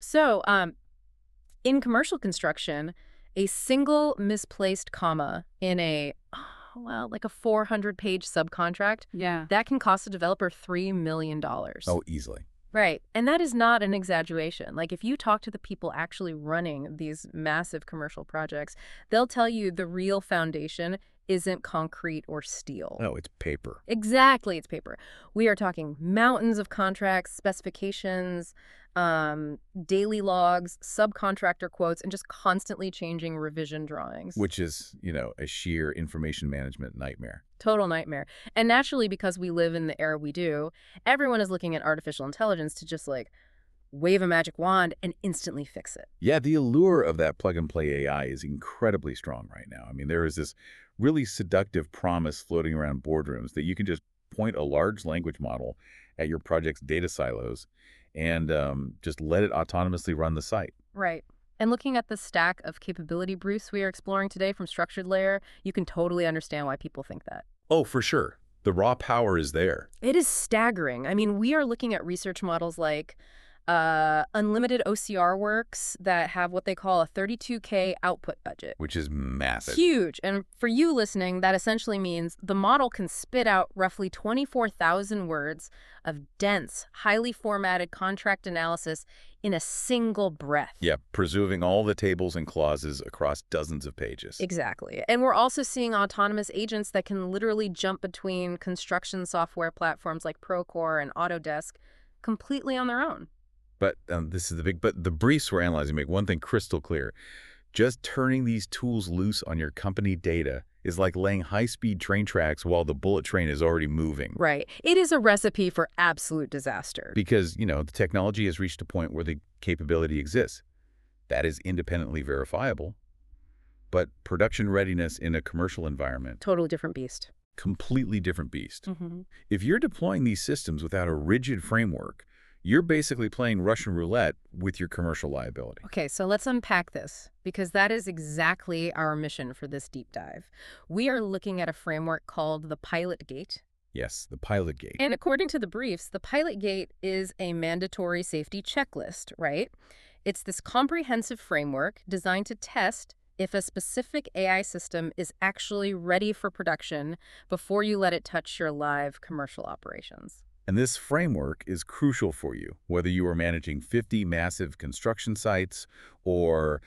So, in commercial construction, a single misplaced comma in like a 400-page subcontract, Yeah. that can cost a developer $3 million. Oh, easily. Right. And that is not an exaggeration. Like, if you talk to the people actually running these massive commercial projects, they'll tell you the real foundation isn't concrete or steel. Oh, it's paper. Exactly, it's paper. We are talking mountains of contracts, specifications, daily logs, subcontractor quotes, and just constantly changing revision drawings. Which is, a sheer information management nightmare. Total nightmare. And naturally, because we live in the era we do, everyone is looking at artificial intelligence to just like wave a magic wand and instantly fix it. Yeah, the allure of that plug-and-play AI is incredibly strong right now. I mean, there is this really seductive promise floating around boardrooms that you can just point a large language model at your project's data silos and just let it autonomously run the site. Right. And looking at the stack of capability briefs we are exploring today from Structured Layer, you can totally understand why people think that. Oh, for sure. The raw power is there. It is staggering. I mean, we are looking at research models like unlimited OCR works that have what they call a 32K output budget. Which is massive. Huge. And for you listening, that essentially means the model can spit out roughly 24,000 words of dense, highly formatted contract analysis in a single breath. Yeah, presuming all the tables and clauses across dozens of pages. Exactly. And we're also seeing autonomous agents that can literally jump between construction software platforms like Procore and Autodesk completely on their own. But the briefs we're analyzing make one thing crystal clear. Just turning these tools loose on your company data is like laying high-speed train tracks while the bullet train is already moving. Right. It is a recipe for absolute disaster. Because, the technology has reached a point where the capability exists. That is independently verifiable. But production readiness in a commercial environment, Totally different beast. completely different beast. Mm-hmm. If you're deploying these systems without a rigid framework, you're basically playing Russian roulette with your commercial liability. Okay, so let's unpack this, because that is exactly our mission for this deep dive. We are looking at a framework called the Pilot Gate. Yes, the pilot gate. And according to the briefs, the Pilot Gate is a mandatory safety checklist, right? It's this comprehensive framework designed to test if a specific AI system is actually ready for production before you let it touch your live commercial operations. And this framework is crucial for you, whether you are managing 50 massive construction sites or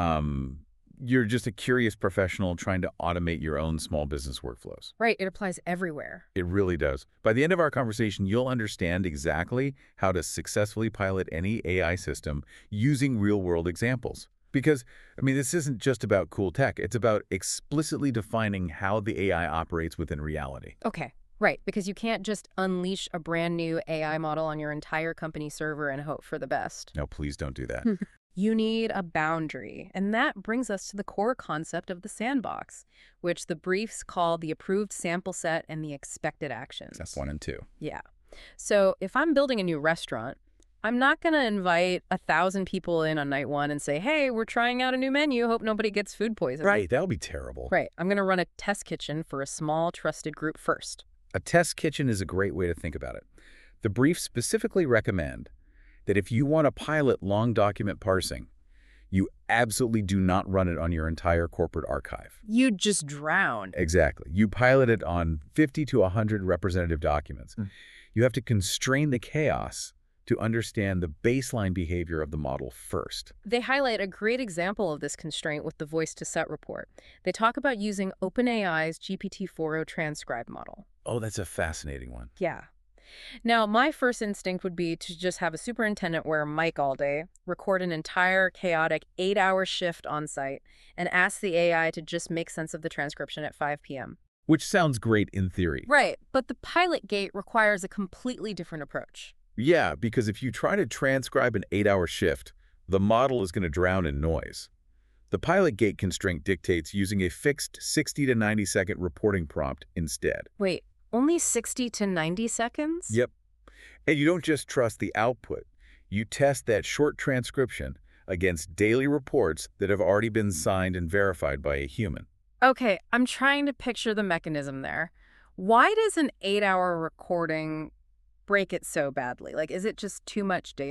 you're just a curious professional trying to automate your own small business workflows. Right, it applies everywhere. It really does. By the end of our conversation, you'll understand exactly how to successfully pilot any AI system using real-world examples. Because, this isn't just about cool tech. It's about explicitly defining how the AI operates within reality. Okay. Right, because you can't just unleash a brand new AI model on your entire company server and hope for the best. No, please don't do that. You need a boundary. And that brings us to the core concept of the sandbox, which the briefs call the approved sample set and the expected actions. Step 1 and 2. Yeah. So if I'm building a new restaurant, I'm not going to invite 1,000 people in on night one and say, hey, we're trying out a new menu. Hope nobody gets food poisoning. Right, that would be terrible. Right. I'm going to run a test kitchen for a small, trusted group first. A test kitchen is a great way to think about it. The briefs specifically recommend that if you want to pilot long document parsing, you absolutely do not run it on your entire corporate archive. You'd just drown. Exactly. You pilot it on 50 to 100 representative documents. You have to constrain the chaos to understand the baseline behavior of the model first. They highlight a great example of this constraint with the Voice-to-Set report. They talk about using OpenAI's GPT-4o transcribe model. Oh, that's a fascinating one. Yeah. Now, my first instinct would be to just have a superintendent wear a mic all day, record an entire chaotic 8-hour shift on site, and ask the AI to just make sense of the transcription at 5 p.m. Which sounds great in theory. Right, but the Pilot Gate requires a completely different approach. Yeah, because if you try to transcribe an 8-hour shift, the model is going to drown in noise. The Pilot Gate constraint dictates using a fixed 60 to 90-second reporting prompt instead. Wait, only 60 to 90 seconds? Yep. And you don't just trust the output. You test that short transcription against daily reports that have already been signed and verified by a human. Okay, I'm trying to picture the mechanism there. Why does an 8-hour recording break it so badly? Like, is it just too much data?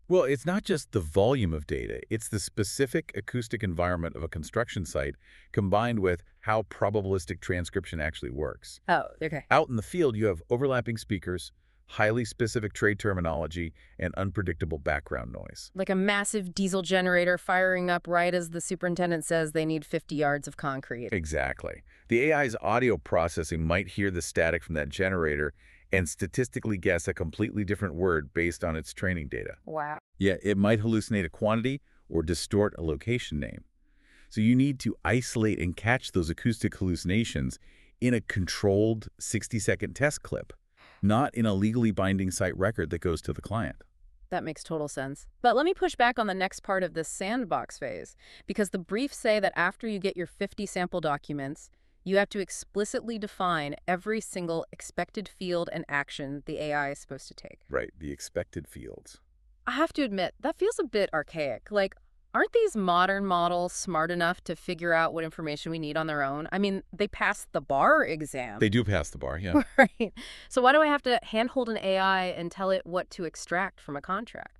Well, it's not just the volume of data, it's the specific acoustic environment of a construction site combined with how probabilistic transcription actually works. Oh, okay. Out in the field, you have overlapping speakers, highly specific trade terminology, and unpredictable background noise. Like a massive diesel generator firing up right as the superintendent says they need 50 yards of concrete. Exactly. The AI's audio processing might hear the static from that generator and statistically guess a completely different word based on its training data. Wow. Yeah, it might hallucinate a quantity or distort a location name. So you need to isolate and catch those acoustic hallucinations in a controlled 60-second test clip, not in a legally binding site record that goes to the client. That makes total sense. But let me push back on the next part of this sandbox phase, because the briefs say that after you get your 50 sample documents, you have to explicitly define every single expected field and action the AI is supposed to take. Right, the expected fields. I have to admit, that feels a bit archaic. Like, aren't these modern models smart enough to figure out what information we need on their own? I mean, they passed the bar exam. They do pass the bar, yeah. Right. So why do I have to handhold an AI and tell it what to extract from a contract?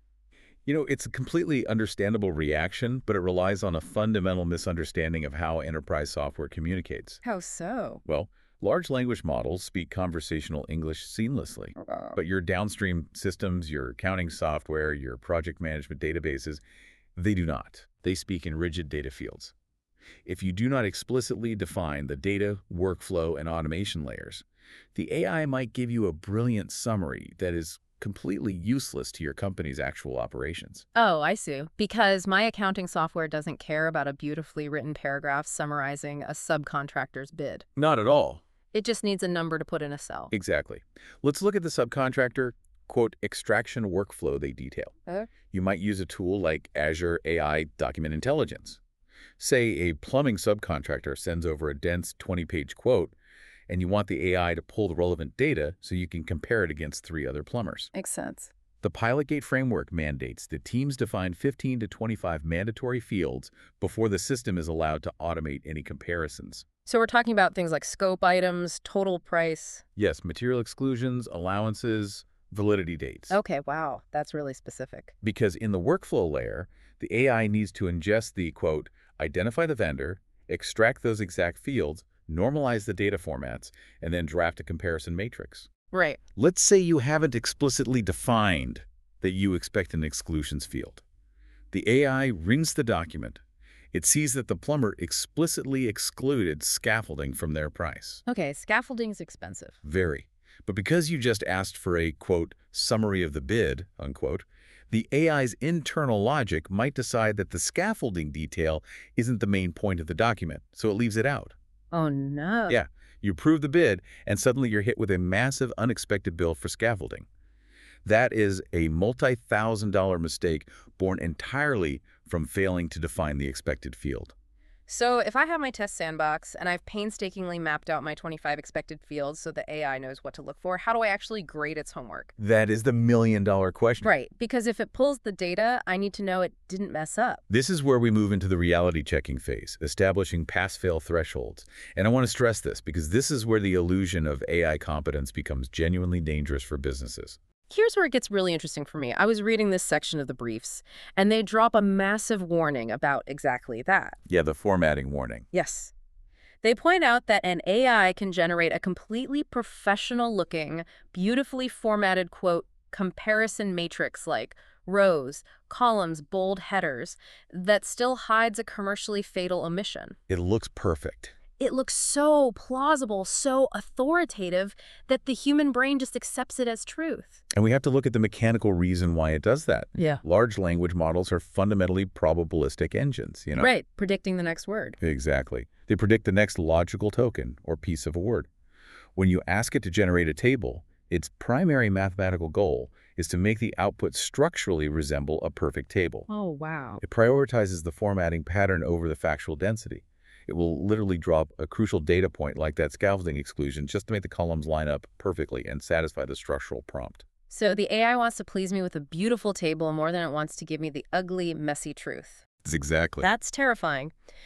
You know, it's a completely understandable reaction, but it relies on a fundamental misunderstanding of how enterprise software communicates. How so? Well, large language models speak conversational English seamlessly, but your downstream systems, your accounting software, your project management databases, they do not. They speak in rigid data fields. If you do not explicitly define the data, workflow, and automation layers, the AI might give you a brilliant summary that is completely useless to your company's actual operations. Oh, I see. Because my accounting software doesn't care about a beautifully written paragraph summarizing a subcontractor's bid. Not at all. It just needs a number to put in a cell. Exactly. Let's look at the subcontractor, quote, extraction workflow they detail. You might use a tool like Azure AI Document Intelligence. Say a plumbing subcontractor sends over a dense 20-page quote, and you want the AI to pull the relevant data so you can compare it against 3 other plumbers. Makes sense. The PilotGate framework mandates that teams define 15 to 25 mandatory fields before the system is allowed to automate any comparisons. So we're talking about things like scope items, total price. Yes, material exclusions, allowances, validity dates. Okay, wow. That's really specific. Because in the workflow layer, the AI needs to ingest the, quote, identify the vendor, extract those exact fields, normalize the data formats, and then draft a comparison matrix. Right. Let's say you haven't explicitly defined that you expect an exclusions field. The AI reads the document. It sees that the plumber explicitly excluded scaffolding from their price. Okay, scaffolding's expensive. Very. But because you just asked for a, quote, summary of the bid, unquote, the AI's internal logic might decide that the scaffolding detail isn't the main point of the document, so it leaves it out. Oh, no. Yeah, you approve the bid, and suddenly you're hit with a massive unexpected bill for scaffolding. That is a multi-thousand-dollar mistake born entirely from failing to define the expected field. So if I have my test sandbox and I've painstakingly mapped out my 25 expected fields so the AI knows what to look for, how do I actually grade its homework? That is the million-dollar question. Right, because if it pulls the data, I need to know it didn't mess up. This is where we move into the reality checking phase, establishing pass-fail thresholds. And I want to stress this because this is where the illusion of AI competence becomes genuinely dangerous for businesses. Here's where it gets really interesting for me. I was reading this section of the briefs, and they drop a massive warning about exactly that. Yeah, the formatting warning. Yes. They point out that an AI can generate a completely professional-looking, beautifully formatted, quote, comparison matrix like rows, columns, bold headers, that still hides a commercially fatal omission. It looks perfect. It looks so plausible, so authoritative, that the human brain just accepts it as truth. And we have to look at the mechanical reason why it does that. Yeah. Large language models are fundamentally probabilistic engines, you know? Right, predicting the next word. Exactly. They predict the next logical token or piece of a word. When you ask it to generate a table, its primary mathematical goal is to make the output structurally resemble a perfect table. Oh, wow. It prioritizes the formatting pattern over the factual density. It will literally drop a crucial data point like that scaffolding exclusion just to make the columns line up perfectly and satisfy the structural prompt. So the AI wants to please me with a beautiful table more than it wants to give me the ugly, messy truth. Exactly. That's terrifying.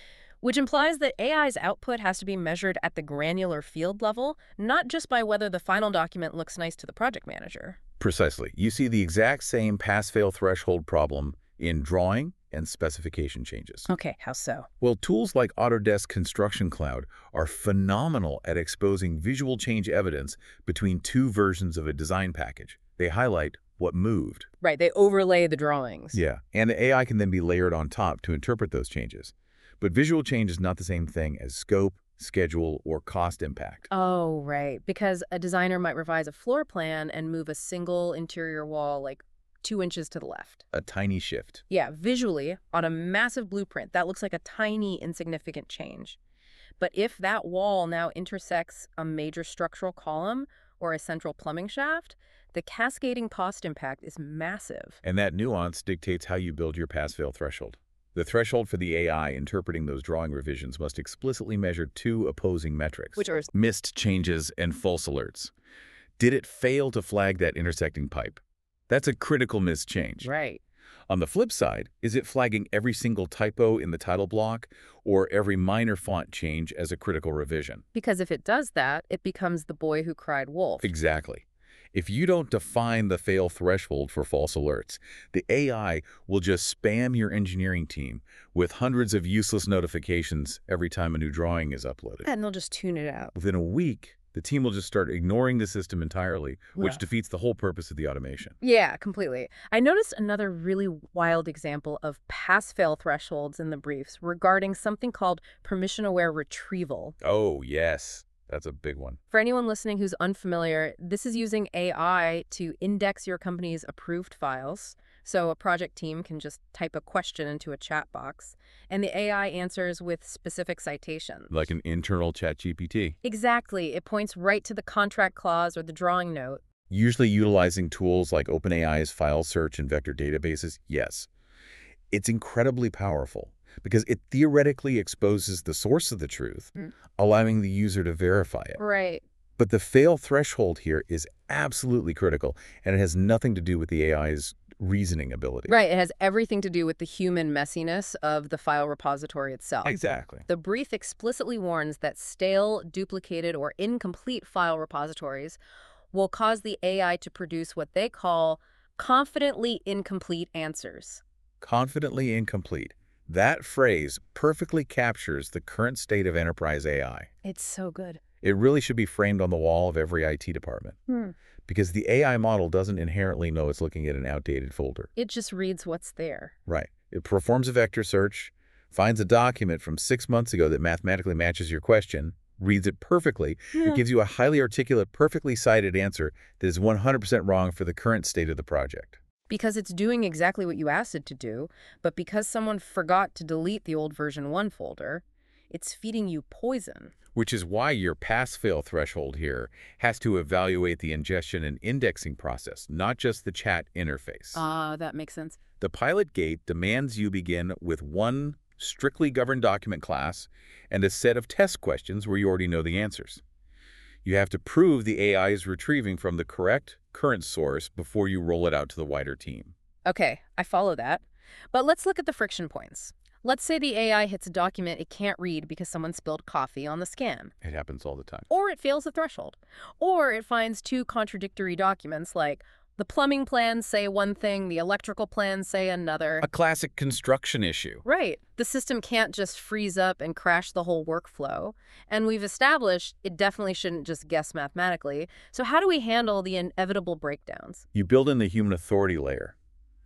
Which implies that AI's output has to be measured at the granular field level, not just by whether the final document looks nice to the project manager. Precisely. You see the exact same pass-fail threshold problem in drawing and specification changes. Okay, how so? Well, tools like Autodesk Construction Cloud are phenomenal at exposing visual change evidence between two versions of a design package. They highlight what moved. Right, they overlay the drawings. Yeah, and the AI can then be layered on top to interpret those changes. But visual change is not the same thing as scope, schedule, or cost impact. Oh, right, because a designer might revise a floor plan and move a single interior wall like 2 inches to the left. A tiny shift. Yeah, visually, on a massive blueprint, that looks like a tiny, insignificant change. But if that wall now intersects a major structural column or a central plumbing shaft, the cascading cost impact is massive. And that nuance dictates how you build your pass-fail threshold. The threshold for the AI interpreting those drawing revisions must explicitly measure two opposing metrics. Which are? Missed changes and false alerts. Did it fail to flag that intersecting pipe? That's a critical missed change. Right. On the flip side, is it flagging every single typo in the title block or every minor font change as a critical revision? Because if it does that, it becomes the boy who cried wolf. Exactly. If you don't define the fail threshold for false alerts, the AI will just spam your engineering team with hundreds of useless notifications every time a new drawing is uploaded. And they'll just tune it out. Within a week, the team will just start ignoring the system entirely, which Yeah. defeats the whole purpose of the automation. Yeah, completely. I noticed another really wild example of pass-fail thresholds in the briefs regarding something called permission-aware retrieval. Oh, yes. That's a big one. For anyone listening who's unfamiliar, this is using AI to index your company's approved files. So a project team can just type a question into a chat box, and the AI answers with specific citations. Like an internal ChatGPT. Exactly. It points right to the contract clause or the drawing note. Usually utilizing tools like OpenAI's file search and vector databases, yes. It's incredibly powerful because it theoretically exposes the source of the truth, allowing the user to verify it. Right. But the fail threshold here is absolutely critical, and it has nothing to do with the AI's reasoning ability. Right. It has everything to do with the human messiness of the file repository itself. Exactly. The brief explicitly warns that stale, duplicated, or incomplete file repositories will cause the AI to produce what they call confidently incomplete answers. Confidently incomplete. That phrase perfectly captures the current state of enterprise AI. It's so good. It really should be framed on the wall of every IT department. Because the AI model doesn't inherently know it's looking at an outdated folder. It just reads what's there. Right. It performs a vector search, finds a document from 6 months ago that mathematically matches your question, reads it perfectly, and gives you a highly articulate, perfectly cited answer that is 100% wrong for the current state of the project. Because it's doing exactly what you asked it to do, but because someone forgot to delete the old version 1 folder, it's feeding you poison. Which is why your pass-fail threshold here has to evaluate the ingestion and indexing process, not just the chat interface. That makes sense. The pilot gate demands you begin with one strictly governed document class and a set of test questions where you already know the answers. You have to prove the AI is retrieving from the correct current source before you roll it out to the wider team. Okay, I follow that. But let's look at the friction points. Let's say the AI hits a document it can't read because someone spilled coffee on the scan. It happens all the time. Or it fails the threshold. Or it finds two contradictory documents like the plumbing plans say one thing, the electrical plans say another. A classic construction issue. Right. The system can't just freeze up and crash the whole workflow. And we've established it definitely shouldn't just guess mathematically. So how do we handle the inevitable breakdowns? You build in the human authority layer.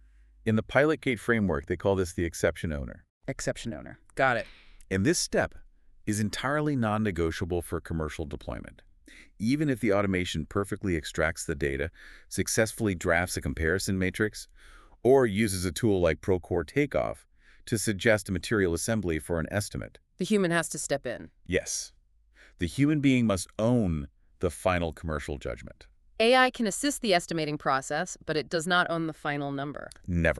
In the pilot gate framework, they call this the exception owner. Exception owner. Got it. And this step is entirely non-negotiable for commercial deployment. Even if the automation perfectly extracts the data, successfully drafts a comparison matrix, or uses a tool like Procore Takeoff to suggest a material assembly for an estimate. The human has to step in. Yes. The human being must own the final commercial judgment. AI can assist the estimating process, but it does not own the final number. Never.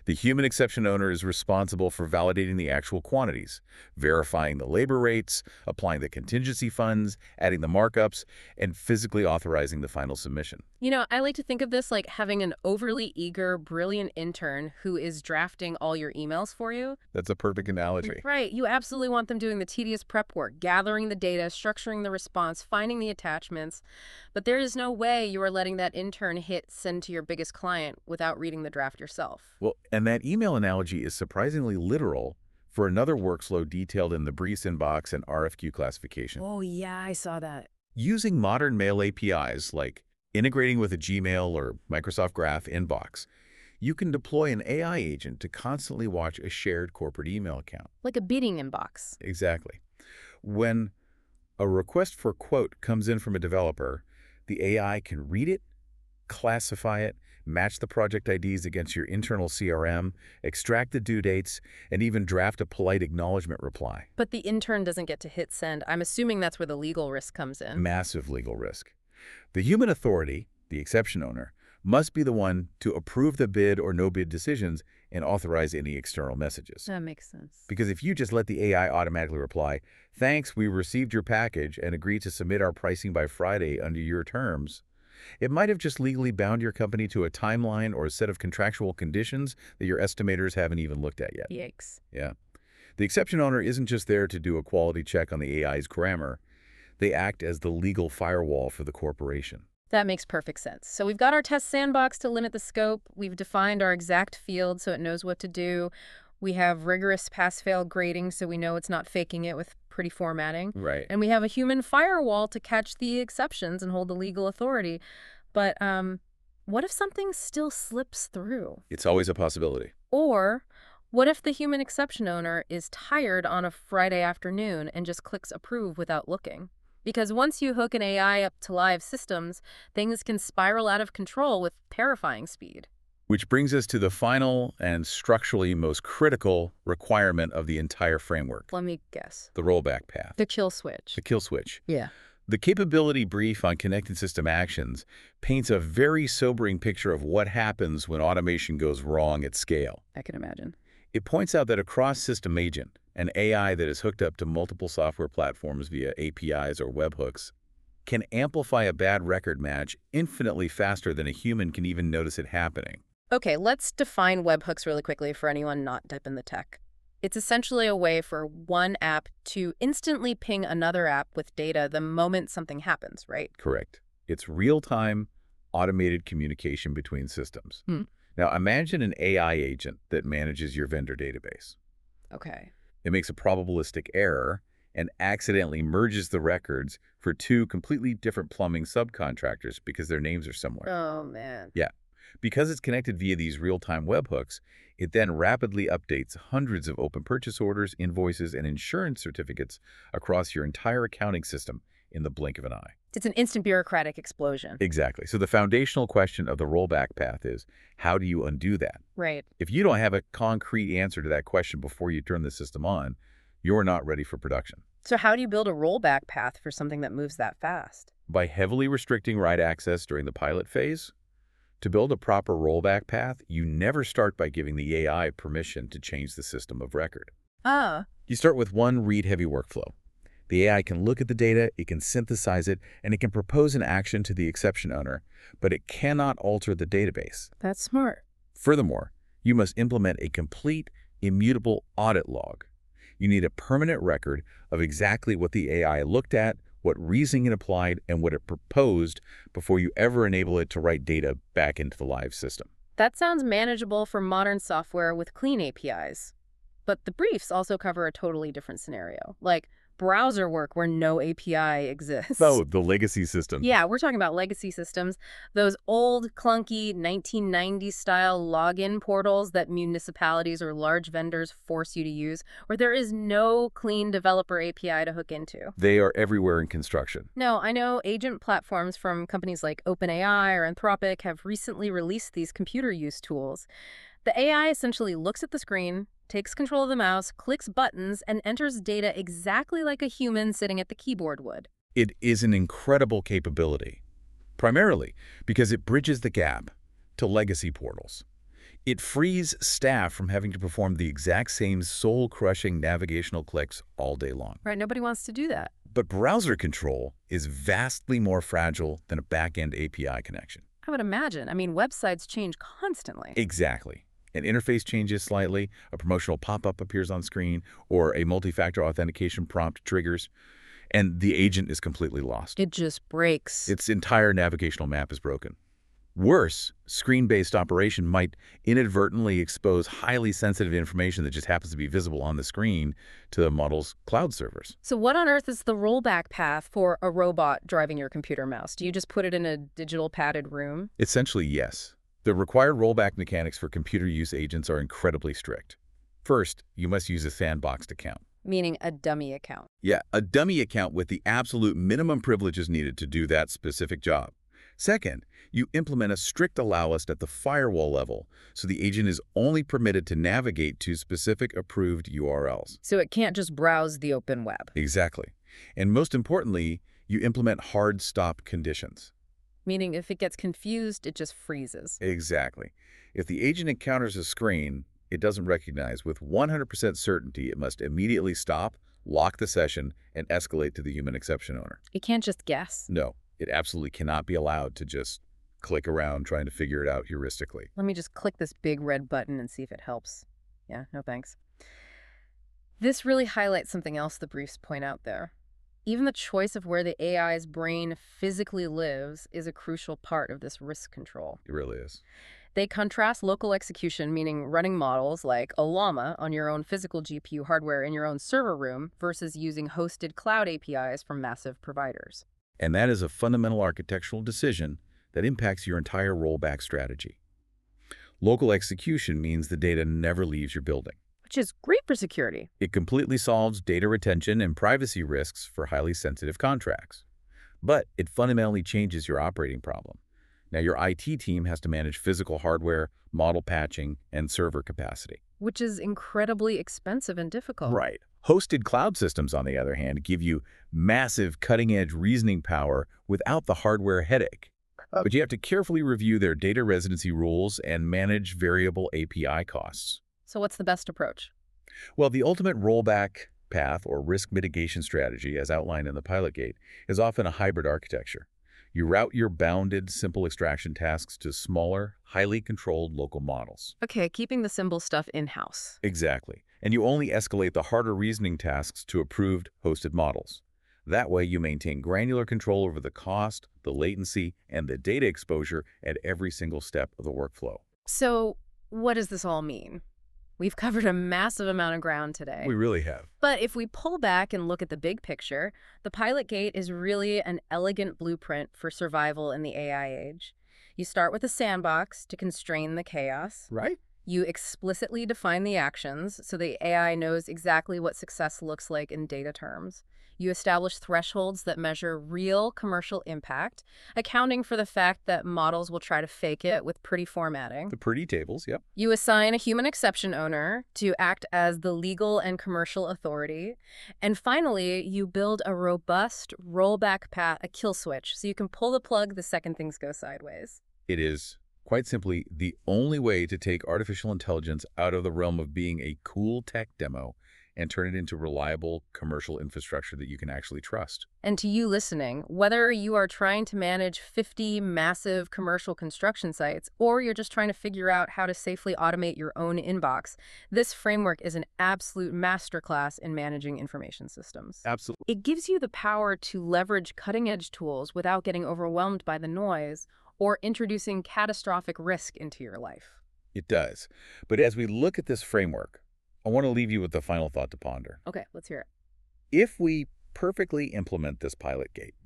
The human exception owner is responsible for validating the actual quantities, verifying the labor rates, applying the contingency funds, adding the markups, and physically authorizing the final submission. You know, I like to think of this like having an overly eager, brilliant intern who is drafting all your emails for you. That's a perfect analogy. Right. You absolutely want them doing the tedious prep work, gathering the data, structuring the response, finding the attachments. But there is no way you are letting that intern hit send to your biggest client without reading the draft yourself. Well, and that email analogy is surprisingly literal for another workflow detailed in the Briefs inbox and RFQ classification. Oh, yeah, I saw that. Using modern mail APIs like integrating with a Gmail or Microsoft Graph inbox, you can deploy an AI agent to constantly watch a shared corporate email account. Like a bidding inbox. Exactly. When a request for quote comes in from a developer, the AI can read it, classify it, match the project IDs against your internal CRM, extract the due dates, and even draft a polite acknowledgement reply. But the intern doesn't get to hit send. I'm assuming that's where the legal risk comes in. Massive legal risk. The human authority, the exception owner, must be the one to approve the bid or no bid decisions and authorize any external messages. That makes sense. Because if you just let the AI automatically reply, "Thanks, we received your package and agreed to submit our pricing by Friday under your terms," it might have just legally bound your company to a timeline or a set of contractual conditions that your estimators haven't even looked at yet. Yikes. Yeah. The exception owner isn't just there to do a quality check on the AI's grammar. They act as the legal firewall for the corporation. That makes perfect sense. So we've got our test sandbox to limit the scope. We've defined our exact field so it knows what to do. We have rigorous pass-fail grading so we know it's not faking it with pretty formatting. Right. And we have a human firewall to catch the exceptions and hold the legal authority. But what if something still slips through? It's always a possibility. Or what if the human exception owner is tired on a Friday afternoon and just clicks approve without looking? Because once you hook an AI up to live systems, things can spiral out of control with terrifying speed. Which brings us to the final and structurally most critical requirement of the entire framework, Let me guess. the rollback path, The kill switch. the kill switch. Yeah. The capability brief on connected system actions paints a very sobering picture of what happens when automation goes wrong at scale. I can imagine. It points out that a cross-system agent, an AI that is hooked up to multiple software platforms via APIs or webhooks, can amplify a bad record match infinitely faster than a human can even notice it happening. Okay, let's define webhooks really quickly for anyone not deep in the tech. It's essentially a way for one app to instantly ping another app with data the moment something happens, right? Correct. It's real-time, automated communication between systems. Hmm. Now, imagine an AI agent that manages your vendor database. Okay. It makes a probabilistic error and accidentally merges the records for two completely different plumbing subcontractors because their names are similar. Oh, man. Yeah. Because it's connected via these real-time webhooks, it then rapidly updates hundreds of open purchase orders, invoices, and insurance certificates across your entire accounting system in the blink of an eye. It's an instant bureaucratic explosion. Exactly. So the foundational question of the rollback path is, how do you undo that? Right. If you don't have a concrete answer to that question before you turn the system on, you're not ready for production. So how do you build a rollback path for something that moves that fast? By heavily restricting write access during the pilot phase, to build a proper rollback path, you never start by giving the AI permission to change the system of record. Ah. You start with one read-heavy workflow. The AI can look at the data, it can synthesize it, and it can propose an action to the exception owner, but it cannot alter the database. That's smart. Furthermore, you must implement a complete, immutable audit log. You need a permanent record of exactly what the AI looked at, what reasoning it applied, and what it proposed before you ever enable it to write data back into the live system. That sounds manageable for modern software with clean APIs. But the briefs also cover a totally different scenario, like browser work where no API exists. Oh, the legacy system. Yeah, we're talking about legacy systems, those old, clunky 1990s-style login portals that municipalities or large vendors force you to use, where there is no clean developer API to hook into. They are everywhere in construction. No, I know agent platforms from companies like OpenAI or Anthropic have recently released these computer use tools. The AI essentially looks at the screen, takes control of the mouse, clicks buttons, and enters data exactly like a human sitting at the keyboard would. It is an incredible capability, primarily because it bridges the gap to legacy portals. It frees staff from having to perform the exact same soul-crushing navigational clicks all day long. Right, nobody wants to do that. But browser control is vastly more fragile than a back-end API connection. I would imagine. I mean, websites change constantly. Exactly. An interface changes slightly, a promotional pop-up appears on screen, or a multi-factor authentication prompt triggers, and the agent is completely lost. It just breaks. Its entire navigational map is broken. Worse, screen-based operation might inadvertently expose highly sensitive information that just happens to be visible on the screen to the model's cloud servers. So what on earth is the rollback path for a robot driving your computer mouse? Do you just put it in a digital padded room? Essentially, yes. The required rollback mechanics for computer use agents are incredibly strict. First, you must use a sandboxed account. Meaning a dummy account. Yeah, a dummy account with the absolute minimum privileges needed to do that specific job. Second, you implement a strict allow list at the firewall level, so the agent is only permitted to navigate to specific approved URLs. So it can't just browse the open web. Exactly. And most importantly, you implement hard stop conditions. Meaning if it gets confused, it just freezes. Exactly. If the agent encounters a screen it doesn't recognize, with 100% certainty, it must immediately stop, lock the session, and escalate to the human exception owner. It can't just guess. No, it absolutely cannot be allowed to just click around trying to figure it out heuristically. Let me just click this big red button and see if it helps. Yeah, no thanks. This really highlights something else the briefs point out there. Even the choice of where the AI's brain physically lives is a crucial part of this risk control. It really is. They contrast local execution, meaning running models like a llama on your own physical GPU hardware in your own server room, versus using hosted cloud APIs from massive providers. And that is a fundamental architectural decision that impacts your entire rollback strategy. Local execution means the data never leaves your building. Which is great for security. It completely solves data retention and privacy risks for highly sensitive contracts. But it fundamentally changes your operating problem. Now, your IT team has to manage physical hardware, model patching, and server capacity. Which is incredibly expensive and difficult. Right. Hosted cloud systems, on the other hand, give you massive cutting-edge reasoning power without the hardware headache. But you have to carefully review their data residency rules and manage variable API costs. So what's the best approach? Well, the ultimate rollback path or risk mitigation strategy, as outlined in the Pilot Gate, is often a hybrid architecture. You route your bounded, simple extraction tasks to smaller, highly controlled local models. Okay, keeping the symbol stuff in-house. Exactly. And you only escalate the harder reasoning tasks to approved hosted models. That way, you maintain granular control over the cost, the latency, and the data exposure at every single step of the workflow. So what does this all mean? We've covered a massive amount of ground today. We really have. But if we pull back and look at the big picture, the Pilot Gate is really an elegant blueprint for survival in the AI age. You start with a sandbox to constrain the chaos. Right? You explicitly define the actions so the AI knows exactly what success looks like in data terms. You establish thresholds that measure real commercial impact, accounting for the fact that models will try to fake it with pretty formatting. The pretty tables, yep. You assign a human exception owner to act as the legal and commercial authority. And finally, you build a robust rollback path, a kill switch, so you can pull the plug the second things go sideways. It is, quite simply, the only way to take artificial intelligence out of the realm of being a cool tech demo and turn it into reliable commercial infrastructure that you can actually trust. And to you listening, whether you are trying to manage 50 massive commercial construction sites or you're just trying to figure out how to safely automate your own inbox, this framework is an absolute masterclass in managing information systems. Absolutely. It gives you the power to leverage cutting-edge tools without getting overwhelmed by the noise or introducing catastrophic risk into your life. It does. But as we look at this framework, I want to leave you with the final thought to ponder. Okay, let's hear it. If we perfectly implement this Pilot Gate,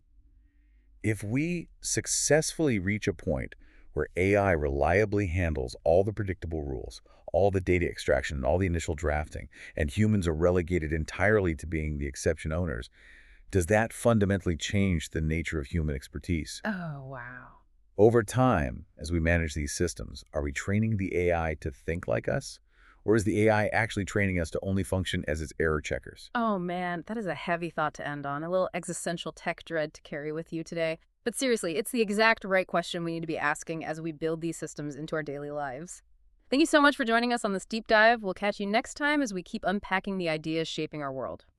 if we successfully reach a point where AI reliably handles all the predictable rules, all the data extraction, and all the initial drafting, and humans are relegated entirely to being the exception owners, does that fundamentally change the nature of human expertise? Oh, wow. Over time, as we manage these systems, are we training the AI to think like us? Or is the AI actually training us to only function as its error checkers? Oh man, that is a heavy thought to end on, a little existential tech dread to carry with you today. But seriously, it's the exact right question we need to be asking as we build these systems into our daily lives. Thank you so much for joining us on this deep dive. We'll catch you next time as we keep unpacking the ideas shaping our world.